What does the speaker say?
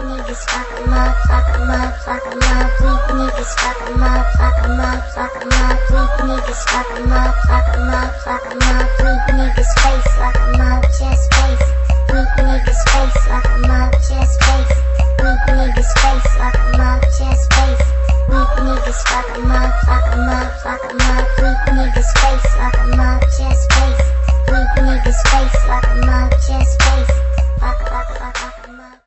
niggas fuck 'em up, fuck 'em up, fuck 'em up. Weak niggas fuck 'em up, fuck 'em up, fuck 'em up. Weak niggas fuck 'em up, fuck 'em up, fuck 'em up.